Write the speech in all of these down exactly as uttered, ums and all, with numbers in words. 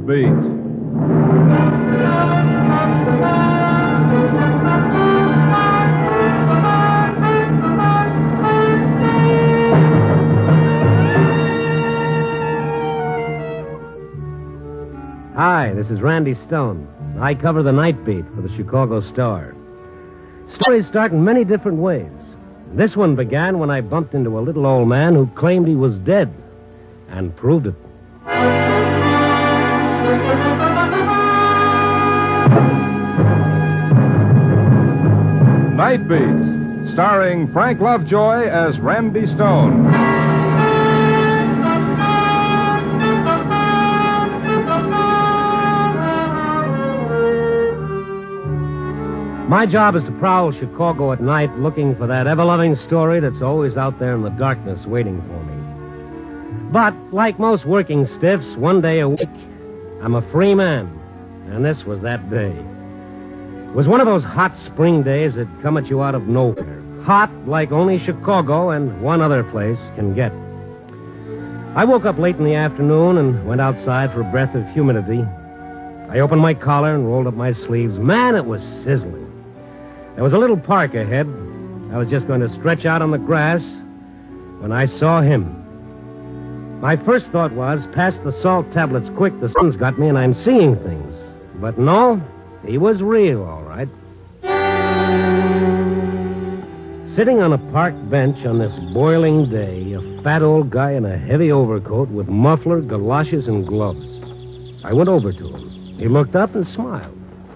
Beat. Hi, this is Randy Stone. I cover the night beat for the Chicago Star. Stories start in many different ways. This one began when I bumped into a little old man who claimed he was dead, and proved it. Night Beat, starring Frank Lovejoy as Randy Stone. My job is to prowl Chicago at night looking for that ever-loving story that's always out there in the darkness waiting for me. But, like most working stiffs, one day a week, I'm a free man. And this was that day. It was one of those hot spring days that come at you out of nowhere. Hot like only Chicago and one other place can get. I woke up late in the afternoon and went outside for a breath of humidity. I opened my collar and rolled up my sleeves. Man, it was sizzling. There was a little park ahead. I was just going to stretch out on the grass when I saw him. My first thought was, pass the salt tablets quick, the sun's got me and I'm seeing things. But no, he was real, all right. Sitting on a park bench on this boiling day, a fat old guy in a heavy overcoat with muffler, galoshes, and gloves. I went over to him. He looked up and smiled.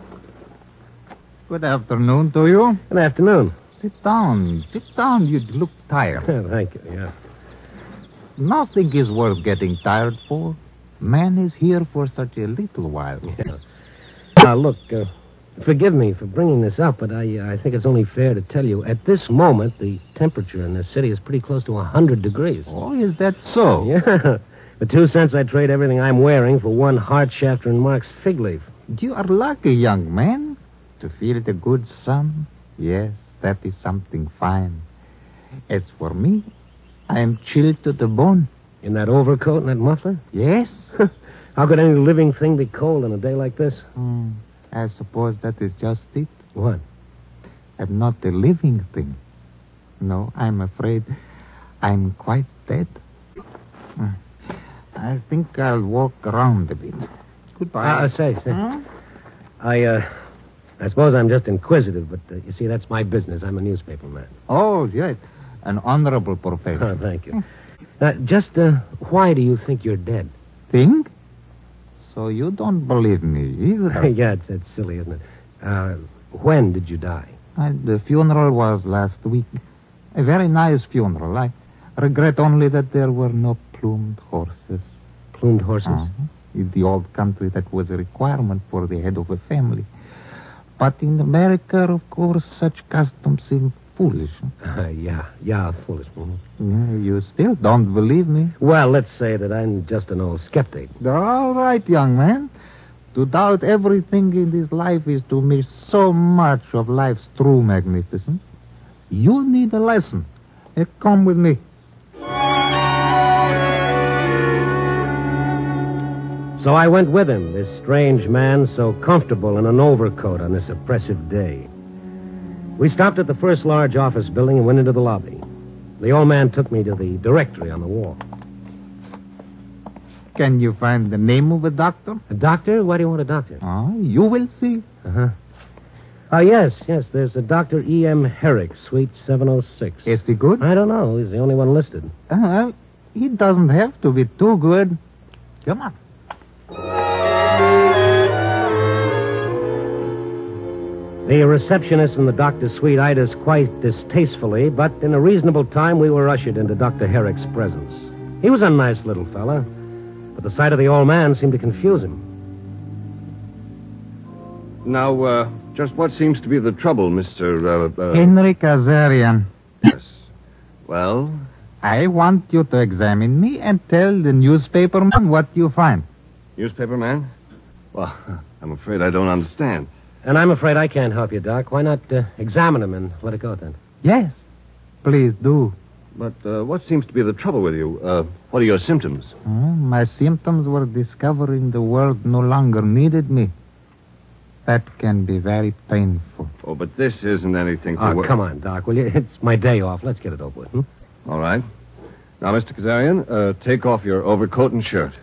Good afternoon to you. Good afternoon. Sit down. Sit down. You look tired. Thank you, yeah. Nothing is worth getting tired for. Man is here for such a little while. Yeah. Now, look, uh, forgive me for bringing this up, but I, uh, I think it's only fair to tell you, at this moment, the temperature in this city is pretty close to one hundred degrees. Oh, is that so? Yeah. For two cents, I'd trade everything I'm wearing for one heart shafter and Mark's fig leaf. You are lucky, young man. To feel the good sun, yes, that is something fine. As for me, I am chilled to the bone. In that overcoat and that muffler? Yes. How could any living thing be cold on a day like this? Hmm, I suppose that is just it. What? I'm not a living thing. No, I'm afraid I'm quite dead. Hmm. I think I'll walk around a bit. Goodbye. Uh, say, say. Huh? I, uh... I suppose I'm just inquisitive, but uh, you see, that's my business. I'm a newspaper man. Oh, yes. An honorable profession. Oh, thank you. uh, just, uh, why do you think you're dead? Think? So you don't believe me either? yeah, it's, it's silly, isn't it? Uh, when did you die? Uh, the funeral was last week. A very nice funeral. I regret only that there were no plumed horses. Plumed horses? Uh-huh. In the old country, that was a requirement for the head of a family. But in America, of course, such customs seem foolish. Uh, yeah, yeah, foolish. Mm-hmm. Yeah, you still don't believe me? Well, let's say that I'm just an old skeptic. All right, young man. To doubt everything in this life is to miss so much of life's true magnificence. You need a lesson. Uh, come with me. So I went with him, this strange man so comfortable in an overcoat on this oppressive day. We stopped at the first large office building and went into the lobby. The old man took me to the directory on the wall. Can you find the name of a doctor? A doctor? Why do you want a doctor? Oh, you will see. Uh-huh. Oh, yes, yes, there's a Doctor E M. Herrick, suite seven oh six. Is he good? I don't know. He's the only one listed. Uh, he doesn't have to be too good. Come on. The receptionist in the doctor's suite eyed us quite distastefully, but in a reasonable time we were ushered into Doctor Herrick's presence. He was a nice little fella, but the sight of the old man seemed to confuse him. Now, uh, just what seems to be the trouble, Mister Uh, uh... Henry Kazarian. Yes. Well? I want you to examine me and tell the newspaperman what you find. Newspaper man? Well, I'm afraid I don't understand. And I'm afraid I can't help you, Doc. Why not uh, examine him and let it go then? Yes, please do. But uh, what seems to be the trouble with you? Uh, what are your symptoms? Uh, my symptoms were discovering the world no longer needed me. That can be very painful. Oh, but this isn't anything to Oh, worry. come on, Doc, will you? It's my day off. Let's get it over with, hmm? All right. Now, Mister Kazarian, uh, take off your overcoat and shirt.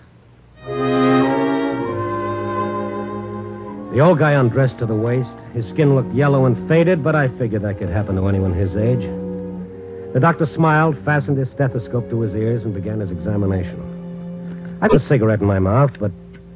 The old guy undressed to the waist. His skin looked yellow and faded, but I figured that could happen to anyone his age. The doctor smiled, fastened his stethoscope to his ears, and began his examination. I had a cigarette in my mouth, but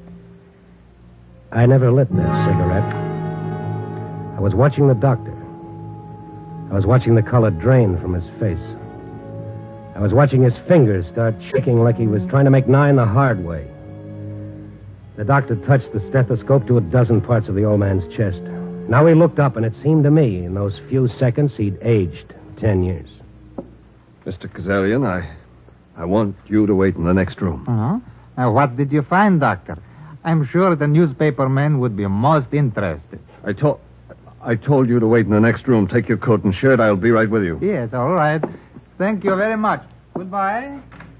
I never lit that cigarette. I was watching the doctor. I was watching the color drain from his face. I was watching his fingers start shaking like he was trying to make nine the hard way. The doctor touched the stethoscope to a dozen parts of the old man's chest. Now he looked up, and it seemed to me, in those few seconds, he'd aged ten years. Mister Kazarian, I, I want you to wait in the next room. Uh-huh. Uh, what did you find, Doctor? I'm sure the newspaper men would be most interested. I told, I told you to wait in the next room. Take your coat and shirt. I'll be right with you. Yes, all right. Thank you very much. Goodbye.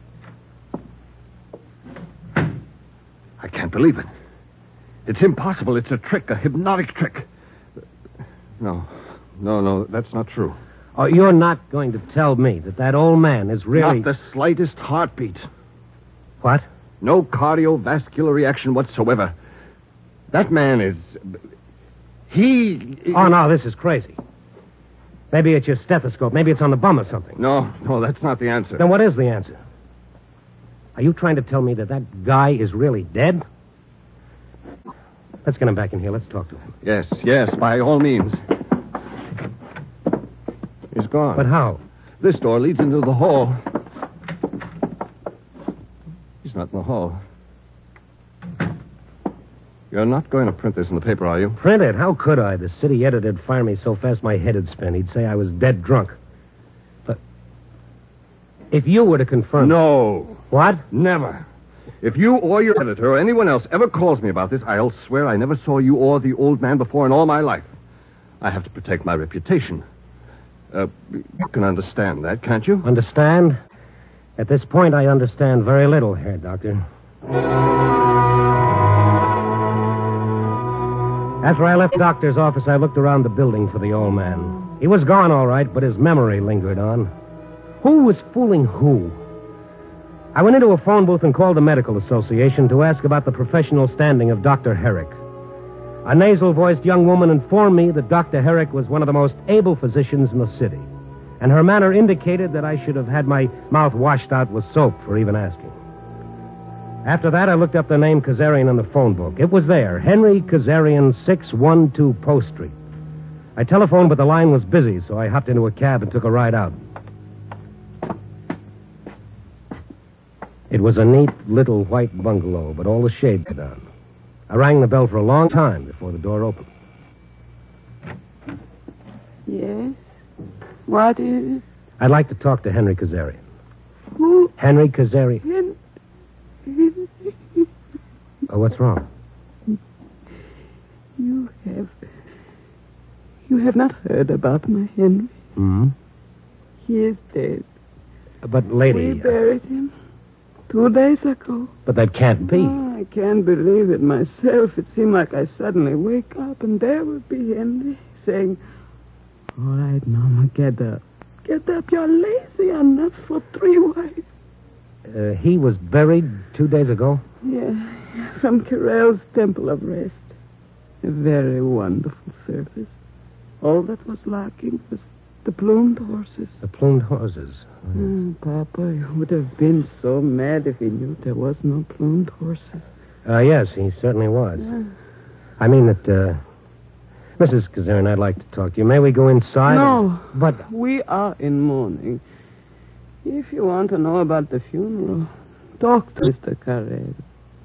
I can't believe it. It's impossible. It's a trick, a hypnotic trick. No, no, no, that's not true. Oh, you're not going to tell me that that old man is really... Not the slightest heartbeat. What? No cardiovascular reaction whatsoever. That man is... He... Oh, no, this is crazy. Maybe it's your stethoscope. Maybe it's on the bum or something. No, no, that's not the answer. Then what is the answer? Are you trying to tell me that that guy is really dead? Let's get him back in here. Let's talk to him. Yes, yes, by all means. He's gone. But how? This door leads into the hall. He's not in the hall. You're not going to print this in the paper, are you? Print it? How could I? The city editor'd fire me so fast my head'd spin. He'd say I was dead drunk. But if you were to confirm... No. What? Never. If you or your editor or anyone else ever calls me about this, I'll swear I never saw you or the old man before in all my life. I have to protect my reputation. Uh, you can understand that, can't you? Understand? At this point, I understand very little, Herr Doctor. After I left the doctor's office, I looked around the building for the old man. He was gone, all right, but his memory lingered on. Who was fooling who? I went into a phone booth and called the medical association to ask about the professional standing of Doctor Herrick. A nasal-voiced young woman informed me that Doctor Herrick was one of the most able physicians in the city, and her manner indicated that I should have had my mouth washed out with soap for even asking. After that, I looked up the name Kazarian in the phone book. It was there, Henry Kazarian, six one two Post Street. I telephoned, but the line was busy, so I hopped into a cab and took a ride out. It was a neat little white bungalow, but all the shades were down. I rang the bell for a long time before the door opened. Yes? What is it? I'd like to talk to Henry Kazarian. Who? Henry Kazarian. Hen- Oh, what's wrong? You have... You have not heard about my Henry. Hmm? He is dead. But, lady... We buried him two days ago. But that can't be. Oh, I can't believe it myself. It seemed like I suddenly wake up and there would be Henry saying, "All right, Mama, get up. Get up, you're lazy enough for three wives." Uh, he was buried two days ago? Yeah, from Carell's Temple of Rest. A very wonderful service. All that was lacking was the plumed horses. The plumed horses. Oh, Papa, he would have been so mad if he knew there was no plumed horses. Uh, yes, he certainly was. Yeah. I mean that, uh... Missus Kazarian, I'd like to talk to you. May we go inside? No. But... We are in mourning. If you want to know about the funeral, talk to Mister Carrell.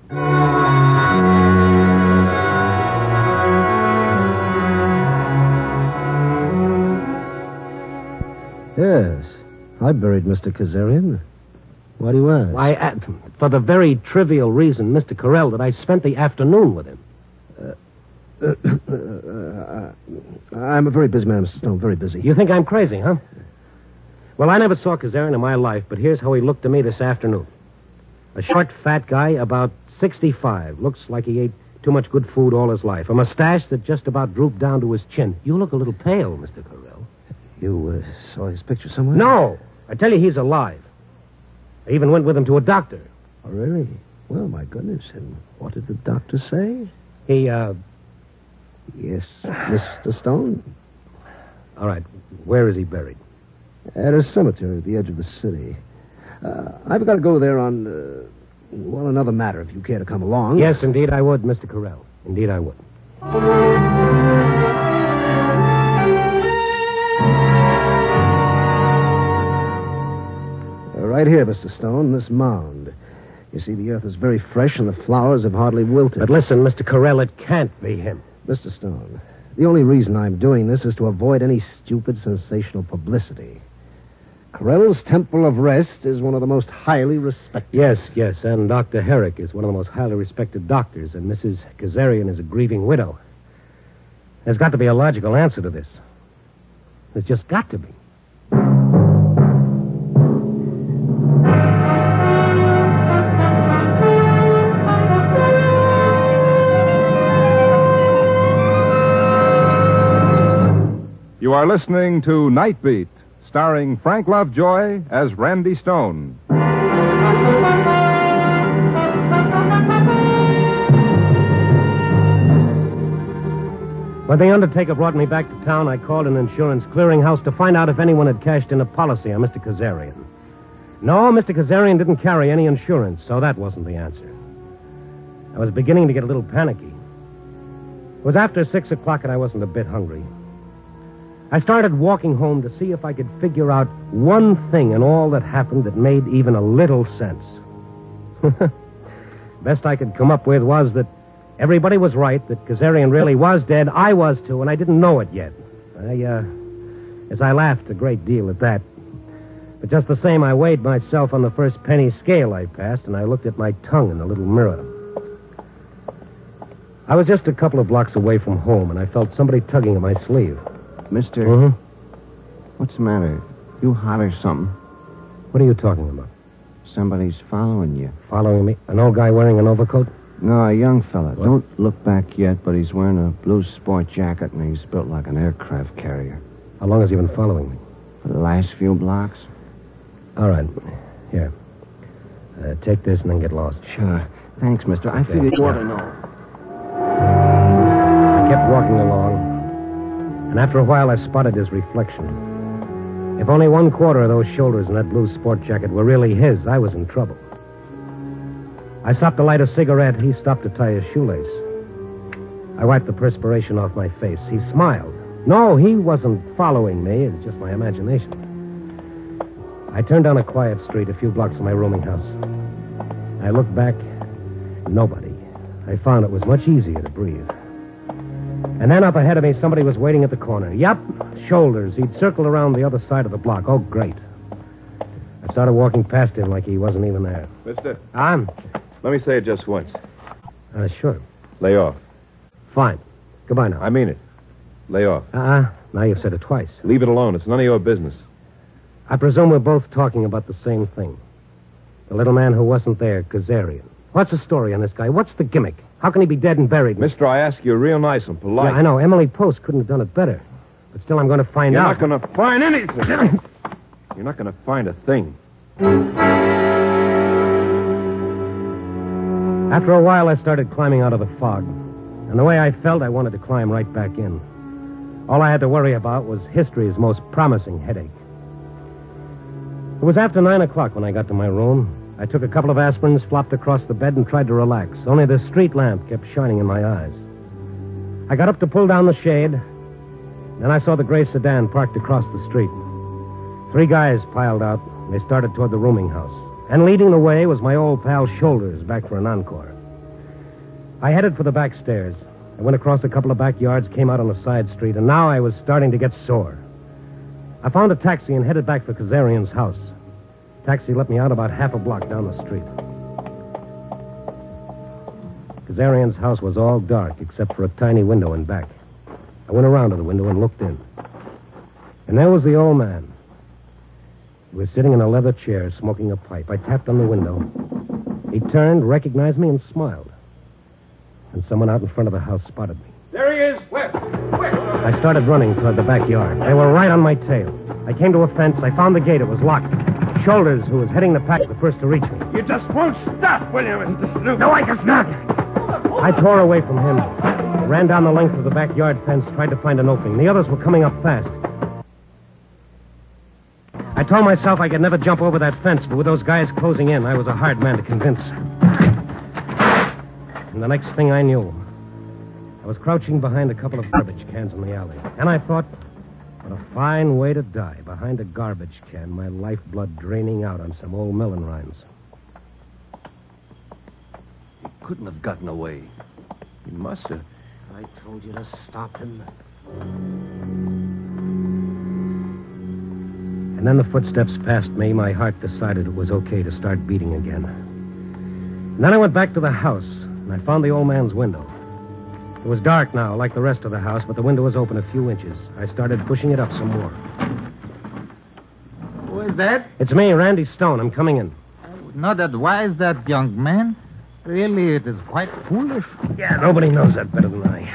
Yes, I buried Mister Kazarian. Why do you ask? Why, uh, for the very trivial reason, Mister Carrell, that I spent the afternoon with him. Uh, uh, uh, I'm a very busy man, Mister Stone, very busy. You think I'm crazy, huh? Well, I never saw Kazarian in my life, but here's how he looked to me this afternoon. A short, fat guy, about sixty-five. Looks like he ate too much good food all his life. A mustache that just about drooped down to his chin. You look a little pale, Mister Carell. You uh, saw his picture somewhere? No. I tell you, he's alive. I even went with him to a doctor. Oh, really? Well, my goodness. And what did the doctor say? He, uh... Yes, Mister Stone? All right. Where is he buried? At a cemetery at the edge of the city. Uh, I've got to go there on, uh, well, another matter, if you care to come along. Yes, indeed I would, Mister Carell. Indeed I would. Uh, right here, Mister Stone, this mound. You see, the earth is very fresh and the flowers have hardly wilted. But listen, Mister Carell, it can't be him. Mister Stone, the only reason I'm doing this is to avoid any stupid, sensational publicity. Carell's Temple of Rest is one of the most highly respected... Yes, yes, and Doctor Herrick is one of the most highly respected doctors, and Missus Kazarian is a grieving widow. There's got to be a logical answer to this. There's just got to be. You are listening to Night Beat, starring Frank Lovejoy as Randy Stone. When the undertaker brought me back to town, I called an insurance clearinghouse to find out if anyone had cashed in a policy on Mister Kazarian. No, Mister Kazarian didn't carry any insurance, so that wasn't the answer. I was beginning to get a little panicky. It was after six o'clock and I wasn't a bit hungry. I started walking home to see if I could figure out one thing in all that happened that made even a little sense. Best I could come up with was that everybody was right, that Kazarian really was dead. I was, too, and I didn't know it yet. I, uh, as I laughed a great deal at that. But just the same, I weighed myself on the first penny scale I passed, and I looked at my tongue in the little mirror. I was just a couple of blocks away from home, and I felt somebody tugging at my sleeve. Mister, Mm-hmm. what's the matter? You hot or something? What are you talking about? Somebody's following you. Following me? An old guy wearing an overcoat? No, a young fella. What? Don't look back yet, but he's wearing a blue sport jacket and he's built like an aircraft carrier. How long has he been following me? For the last few blocks? All right. Here. Uh, take this and then get lost. Sure. Thanks, mister. I figured you ought to know. I kept walking along, and after a while I spotted his reflection. If only one quarter of those shoulders in that blue sport jacket were really his, I was in trouble. I stopped to light a cigarette. He stopped to tie his shoelace. I wiped the perspiration off my face. He smiled. No, he wasn't following me. It was just my imagination. I turned down a quiet street a few blocks from my rooming house. I looked back. Nobody. I found it was much easier to breathe. And then up ahead of me, somebody was waiting at the corner. Yup, shoulders. He'd circled around the other side of the block. Oh, great. I started walking past him like he wasn't even there. Mister, I'm... let me say it just once. Uh, sure. Lay off. Fine. Goodbye now. I mean it. Lay off. Uh-uh. Now you've said it twice. Leave it alone. It's none of your business. I presume we're both talking about the same thing. The little man who wasn't there, Kazarian. What's the story on this guy? What's the gimmick? How can he be dead and buried? Mister, I ask you real nice and polite. Yeah, I know. Emily Post couldn't have done it better. But still, I'm going to find You're out. not going to find anything. You're not going to find a thing. After a while, I started climbing out of the fog. And the way I felt, I wanted to climb right back in. All I had to worry about was history's most promising headache. It was after nine o'clock when I got to my room. I took a couple of aspirins, flopped across the bed, and tried to relax. Only the street lamp kept shining in my eyes. I got up to pull down the shade. Then I saw the gray sedan parked across the street. Three guys piled out. They started toward the rooming house. And leading the way was my old pal Shoulders, back for an encore. I headed for the back stairs. I went across a couple of backyards, came out on a side street, and now I was starting to get sore. I found a taxi and headed back for Kazarian's house. Taxi let me out about half a block down the street. Kazarian's house was all dark except for a tiny window in back. I went around to the window and looked in. And there was the old man. He was sitting in a leather chair, smoking a pipe. I tapped on the window. He turned, recognized me, and smiled. And someone out in front of the house spotted me. There he is! Where? Where? I started running toward the backyard. They were right on my tail. I came to a fence. I found the gate. It was locked. Shoulders, who was heading the pack, was the first to reach me. You just won't stop, will you, Mister Snoop? No, I guess not. I tore away from him. Ran down the length of the backyard fence, tried to find an opening. The others were coming up fast. I told myself I could never jump over that fence, but with those guys closing in, I was a hard man to convince. And the next thing I knew, I was crouching behind a couple of garbage cans in the alley. And I thought, what a fine way to die, behind a garbage can, my lifeblood draining out on some old melon rinds. He couldn't have gotten away. He must have. I told you to stop him. And then the footsteps passed me. My heart decided it was okay to start beating again. And then I went back to the house, and I found the old man's window. It was dark now, like the rest of the house, but the window was open a few inches. I started pushing it up some more. Who is that? It's me, Randy Stone. I'm coming in. I would not advise that, young man. Really, it is quite foolish. Yeah, nobody knows that better than I.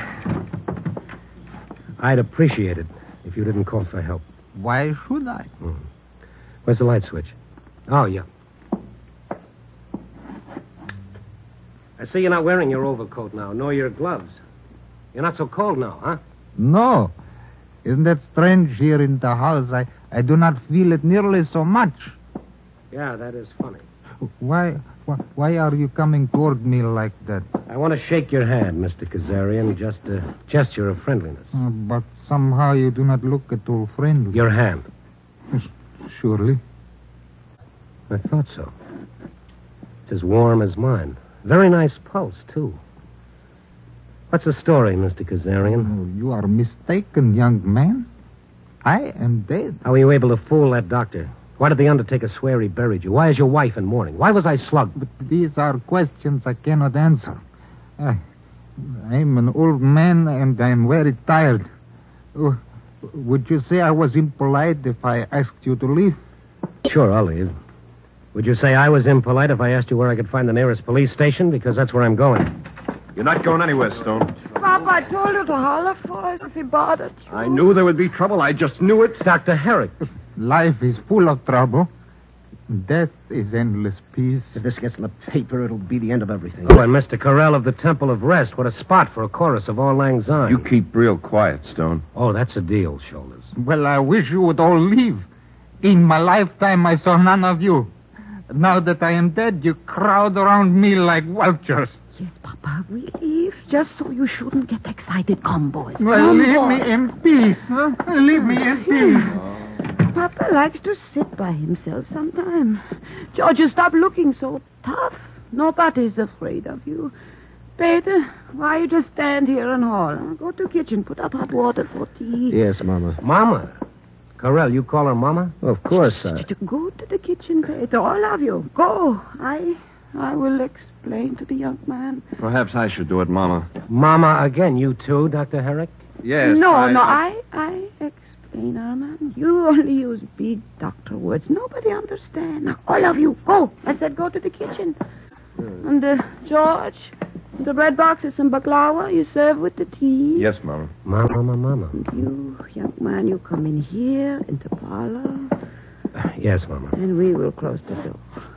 I'd appreciate it if you didn't call for help. Why should I? Hmm. Where's the light switch? Oh, yeah. I see you're not wearing your overcoat now, nor your gloves. You're not so cold now, huh? No. Isn't that strange here in the house? I, I do not feel it nearly so much. Yeah, that is funny. Why, why, why are you coming toward me like that? I want to shake your hand, Mister Kazarian, just a gesture of friendliness. Uh, but somehow you do not look at all friendly. Your hand. Surely. I thought so. It's as warm as mine. Very nice pulse, too. What's the story, Mister Kazarian? Oh, you are mistaken, young man. I am dead. How were you able to fool that doctor? Why did the undertaker swear he buried you? Why is your wife in mourning? Why was I slugged? But these are questions I cannot answer. I, I'm an old man and I'm very tired. Oh, would you say I was impolite if I asked you to leave? Sure, I'll leave. Would you say I was impolite if I asked you where I could find the nearest police station? Because that's where I'm going. You're not going anywhere, Stone. Papa, I told you to holler for us if he bothered you. I knew there would be trouble. I just knew it. Doctor Herrick. Life is full of trouble. Death is endless peace. If this gets in the paper, it'll be the end of everything. Oh, and Mister Carell of the Temple of Rest. What a spot for a chorus of Auld Lang Syne. You keep real quiet, Stone. Oh, that's a deal, Shoulders. Well, I wish you would all leave. In my lifetime, I saw none of you. Now that I am dead, you crowd around me like vultures. Yes, Papa, we leave just so you shouldn't get excited. Come, boys. Well, Come, leave boys. me in peace. Huh? Leave me in peace. Papa likes to sit by himself sometime. Georgia, stop looking so tough. Nobody's afraid of you. Peter, why you just stand here and haul? Go to the kitchen, put up hot water for tea. Yes, Mama. Mama? Carell, you call her Mama? Of course, sir. Go to the kitchen, Peter. All of you. Go. I I will explain to the young man. Perhaps I should do it, Mama. Mama again, you too, Doctor Herrick? Yes. no, I... no, I, I explain, Armand. You only use big doctor words. Nobody understands. Now, all of you, go. I said go to the kitchen. And, uh, George, the bread box is some baklava you serve with the tea. Yes, Mama. Mama, mama, mama. And you, young man, you come in here, in the parlor, Yes, Mama. and we will close the door.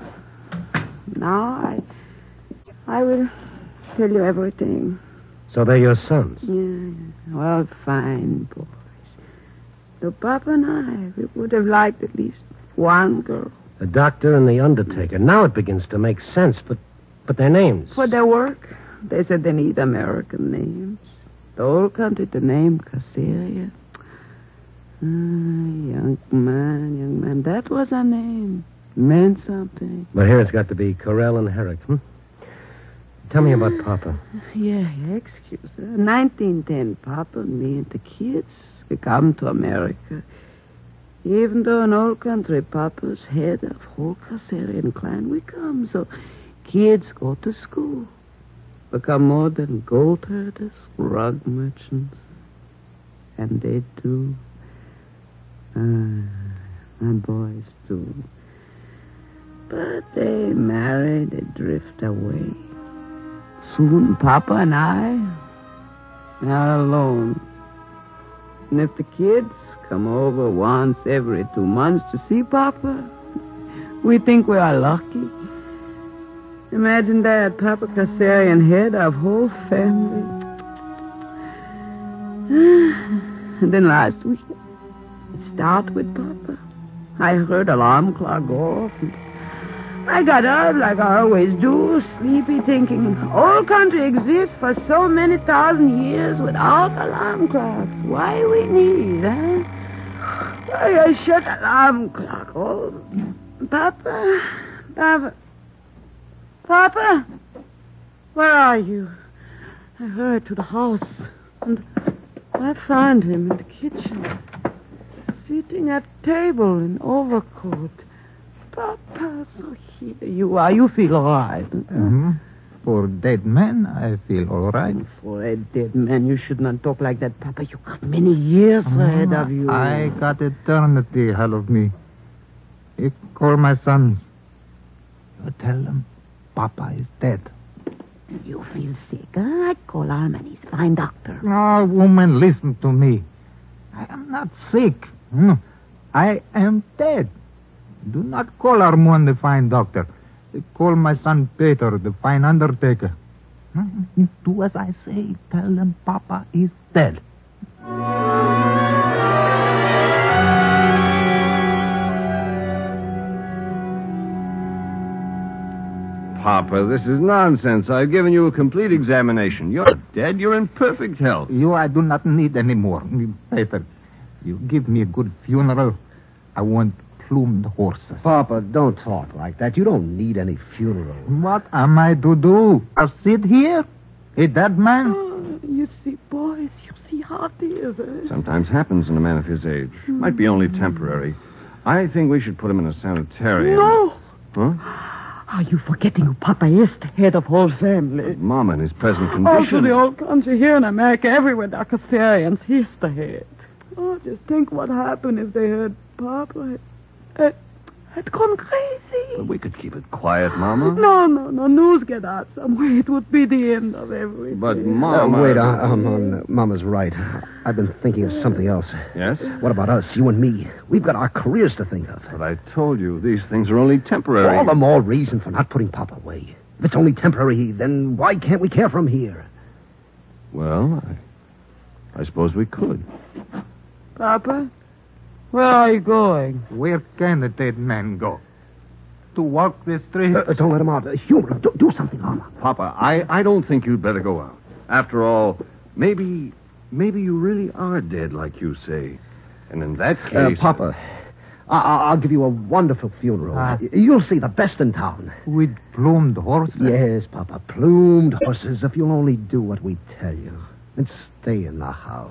Now, I, I will tell you everything. So they're your sons? Yeah, well, fine boys. So Papa and I, we would have liked at least one girl. The doctor and the undertaker. Now it begins to make sense, but but their names. For their work, they said they need American names. The whole country to name Caesarea. Ah, young man, young man, that was a name. Meant something. But here it's got to be Carell and Herrick, hmm? Tell me about Papa. Yeah, yeah, excuse her. nineteen ten, Papa and me and the kids, we come to America. Even though in old country, Papa's head of whole Caesarian clan, we come. So kids go to school, become more than gold herders, rug merchants. And they do. Uh, My boys, too. But they marry, they drift away. Soon, Papa and I are alone. And if the kids come over once every two months to see Papa, we think we are lucky. Imagine that, Papa Kazarian, head of whole family. And then last week, it started with Papa. I heard alarm clock go off. And I got up like I always do, sleepy, thinking, old country exists for so many thousand years without alarm clocks. Why we need, huh? Why I shut alarm clock off. Papa, Papa, Papa, where are you? I hurried to the house, and I found him in the kitchen, sitting at table in overcoat. Papa, so here you are. You feel all right. Mm-hmm. For dead man, I feel all right. For a dead man, you should not talk like that, Papa. You got many years Mm, ahead of you. I got eternity ahead of me. You call my sons. You tell them Papa is dead. You feel sick, huh? I'd call Arman. He's a fine doctor. Oh, woman, listen to me. I am not sick. Hmm. I am dead. Do not call Armand the fine doctor. Call my son Peter the fine undertaker. Hmm. Do as I say. Tell them Papa is dead. Papa, this is nonsense. I've given you a complete examination. You're dead. You're in perfect health. You I do not need any more. Peter, you give me a good funeral. I want plumed horses. Papa, don't talk like that. You don't need any funeral. What am I to do? I'll sit here? A dead man? Oh, you see, boys, you see how it is, eh? Sometimes happens in a man of his age. Might be only temporary. I think we should put him in a sanitarium. No! Huh? Are you forgetting who Papa is, the head of whole family? Mama, in his present Oh, condition. to the old country here in America, everywhere, the Kazarians, he's the head. Oh, just think what happened if they heard Papa had, had gone crazy. But we could keep it quiet, Mama. No, no, no. News get out somewhere. It would be the end of everything. But, Uh, Mama... wait, uh, um, um, Mama's right. I've been thinking of something else. Yes? What about us, you and me? We've got our careers to think of. But I told you, these things are only temporary. All the more reason for not putting Papa away. If it's only temporary, then why can't we care for him here? Well, I, I suppose we could. Papa, where are you going? Where can a dead man go? To walk the street? Uh, don't let him out. Uh, Humor, do, do something, Mama. Papa, I, I don't think you'd better go out. After all, maybe... Maybe you really are dead, like you say. And in that Uh, case... Papa, I- I- I'll give you a wonderful funeral. Ah. Y- You'll see the best in town. With plumed horses? Yes, Papa, plumed horses, if you'll only do what we tell you. And stay in the house.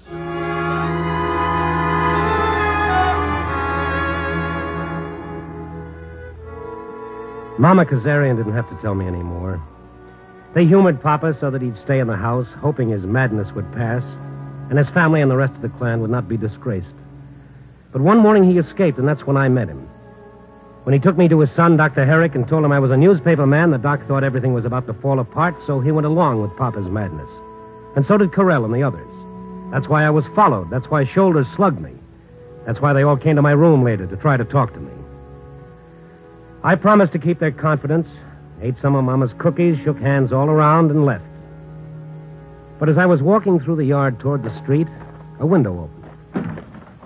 Mama Kazarian didn't have to tell me any more. They humored Papa so that he'd stay in the house, hoping his madness would pass, and his family and the rest of the clan would not be disgraced. But one morning he escaped, and that's when I met him. When he took me to his son, Doctor Herrick, and told him I was a newspaper man, the doc thought everything was about to fall apart, so he went along with Papa's madness. And so did Carell and the others. That's why I was followed. That's why Shoulders slugged me. That's why they all came to my room later to try to talk to me. I promised to keep their confidence, ate some of Mama's cookies, shook hands all around, and left. But as I was walking through the yard toward the street, a window opened.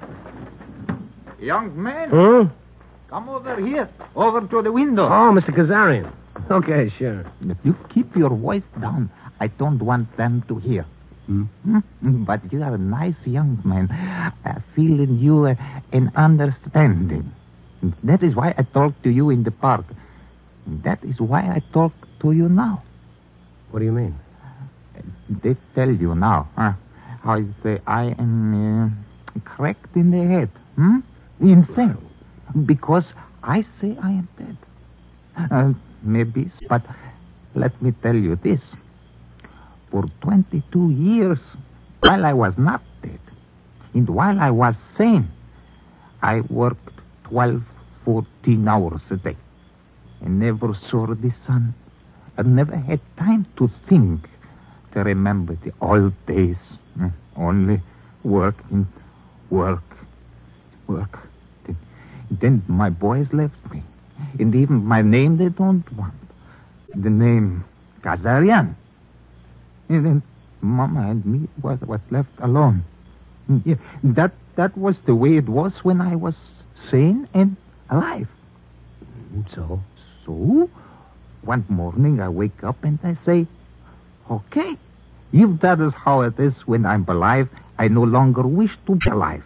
Young man, Hmm? come over here. Over to the window. Oh, Mister Kazarian. Okay, sure. If you keep your voice down, I don't want them to hear. Hmm? But you are a nice young man. I feel in you uh, an understanding. That is why I talked to you in the park. That is why I talk to you now. What do you mean? They tell you now, huh? How you say I am uh, cracked in the head, hmm? Insane. Because I say I am dead. Uh, maybe, but let me tell you this. For twenty-two years, while I was not dead, and while I was sane, I worked twelve, fourteen hours a day. I never saw the sun. I never had time to think, to remember the old days. Only work and work, work. Then, then my boys left me. And even my name they don't want. The name Kazarian. And then Mama and me was, was left alone. Yeah, that, that was the way it was when I was sane and alive. So? So, one morning I wake up and I say, okay, if that is how it is when I'm alive, I no longer wish to be alive.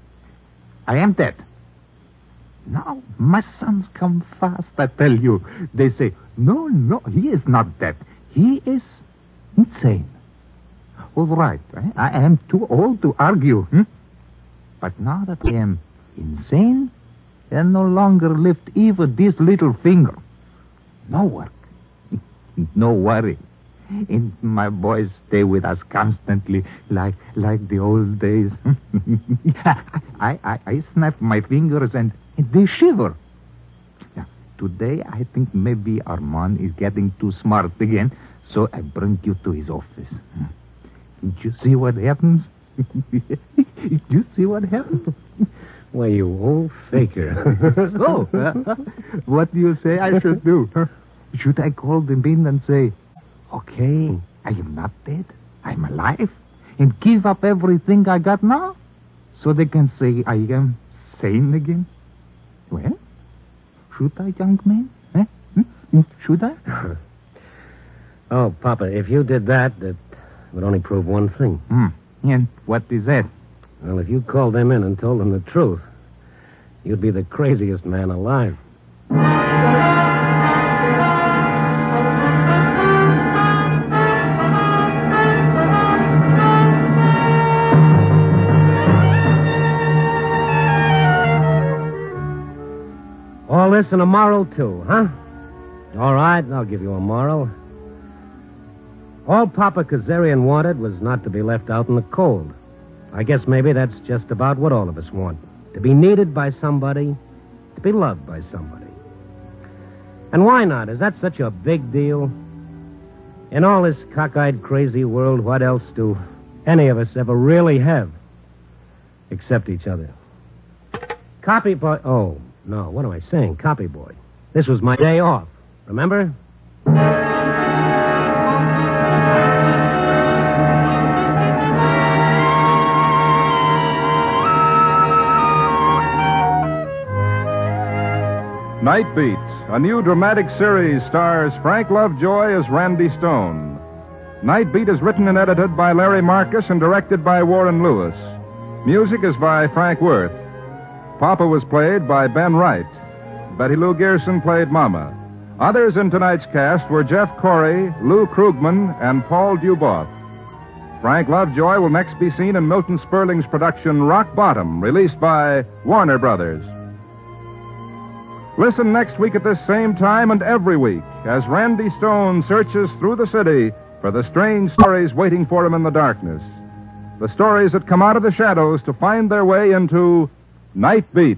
I am dead. Now, my sons come fast, I tell you. They say, no, no, he is not dead. He is insane. All right, eh? I am too old to argue. Hmm? But now that I am insane, I no longer lift even this little finger. No work. No worry. And my boys stay with us constantly, like like the old days. I, I, I snap my fingers and, and they shiver. Now, today, I think maybe Armand is getting too smart again, so I bring you to his office. Did you see what happens? Did you see what happens? Well, you old faker. So, uh, what do you say I should do? Should I call them in and say, okay, I am not dead, I'm alive, and give up everything I got now, so they can say I am sane again? Well, should I, young man? Eh? Hmm? Should I? Oh, Papa, if you did that, that would only prove one thing. Hmm. And what is that? Well, if you called them in and told them the truth, you'd be the craziest man alive. All this and a moral, too, huh? All right, I'll give you a moral. All Papa Kazarian wanted was not to be left out in the cold. I guess maybe that's just about what all of us want. To be needed by somebody, to be loved by somebody. And why not? Is that such a big deal? In all this cockeyed, crazy world, what else do any of us ever really have? Except each other. Copy boy... Oh, no, what am I saying? Copy boy. This was my day off. Remember? Night Beat, a new dramatic series, stars Frank Lovejoy as Randy Stone. Night Beat is written and edited by Larry Marcus and directed by Warren Lewis. Music is by Frank Worth. Papa was played by Ben Wright. Betty Lou Gerson played Mama. Others in tonight's cast were Jeff Corey, Lou Krugman, and Paul Duboff. Frank Lovejoy will next be seen in Milton Sperling's production Rock Bottom, released by Warner Brothers. Listen next week at this same time and every week as Randy Stone searches through the city for the strange stories waiting for him in the darkness. The stories that come out of the shadows to find their way into Night Beat.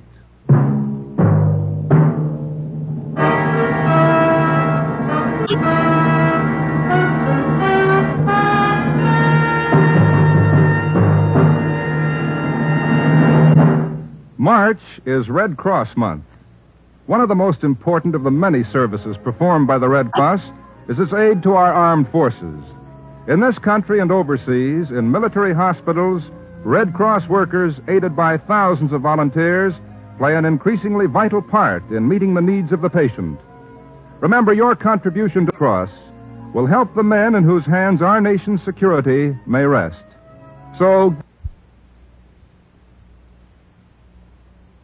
March is Red Cross Month. One of the most important of the many services performed by the Red Cross is its aid to our armed forces. In this country and overseas, in military hospitals, Red Cross workers, aided by thousands of volunteers, play an increasingly vital part in meeting the needs of the patient. Remember, your contribution to the Cross will help the men in whose hands our nation's security may rest. So...